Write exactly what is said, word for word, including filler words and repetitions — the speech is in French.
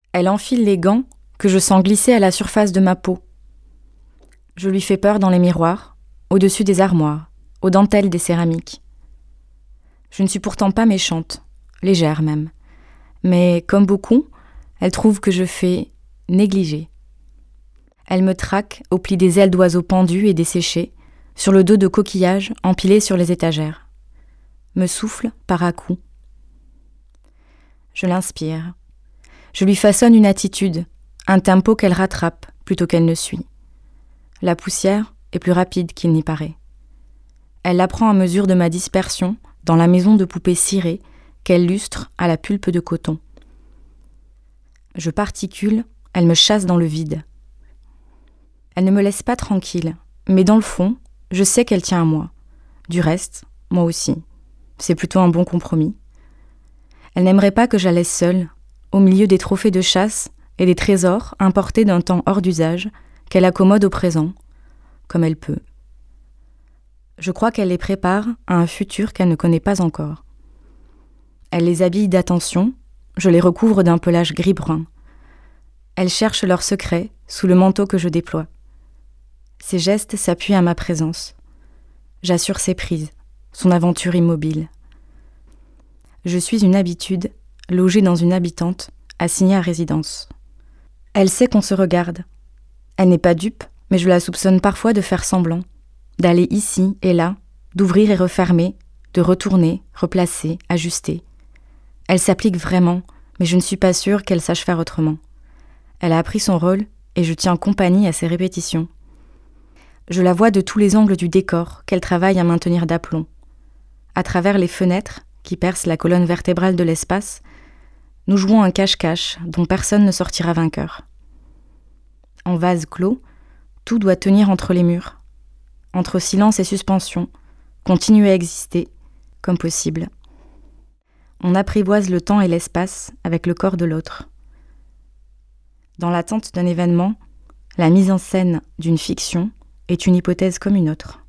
Elle enfile les gants que je sens glisser à la surface de ma peau. Je lui fais peur dans les miroirs, au-dessus des armoires, aux dentelles des céramiques. Je ne suis pourtant pas méchante, légère même. Mais comme beaucoup, elle trouve que je fais négliger. Elle me traque au pli des ailes d'oiseaux pendus et desséchés, sur le dos de coquillages empilés sur les étagères. Me souffle par à-coups. Je l'inspire. Je lui façonne une attitude, un tempo qu'elle rattrape plutôt qu'elle ne suit. La poussière est plus rapide qu'il n'y paraît. Elle la prend à mesure de ma dispersion dans la maison de poupées cirées qu'elle lustre à la pulpe de coton. Je particule, elle me chasse dans le vide. Elle ne me laisse pas tranquille, mais dans le fond, je sais qu'elle tient à moi. Du reste, moi aussi. C'est plutôt un bon compromis. Elle n'aimerait pas que j'allais seule, au milieu des trophées de chasse et des trésors importés d'un temps hors d'usage, qu'elle accommode au présent, comme elle peut. Je crois qu'elle les prépare à un futur qu'elle ne connaît pas encore. Elle les habille d'attention, je les recouvre d'un pelage gris-brun. Elle cherche leurs secrets sous le manteau que je déploie. Ses gestes s'appuient à ma présence. J'assure ses prises, son aventure immobile. Je suis une habitude, logée dans une habitante, assignée à résidence. Elle sait qu'on se regarde. Elle n'est pas dupe, mais je la soupçonne parfois de faire semblant, d'aller ici et là, d'ouvrir et refermer, de retourner, replacer, ajuster. Elle s'applique vraiment, mais je ne suis pas sûre qu'elle sache faire autrement. Elle a appris son rôle et je tiens compagnie à ses répétitions. Je la vois de tous les angles du décor qu'elle travaille à maintenir d'aplomb. À travers les fenêtres qui percent la colonne vertébrale de l'espace, nous jouons un cache-cache dont personne ne sortira vainqueur. En vase clos, tout doit tenir entre les murs, entre silence et suspension, continuer à exister comme possible. On apprivoise le temps et l'espace avec le corps de l'autre. Dans l'attente d'un événement, la mise en scène d'une fiction est une hypothèse comme une autre.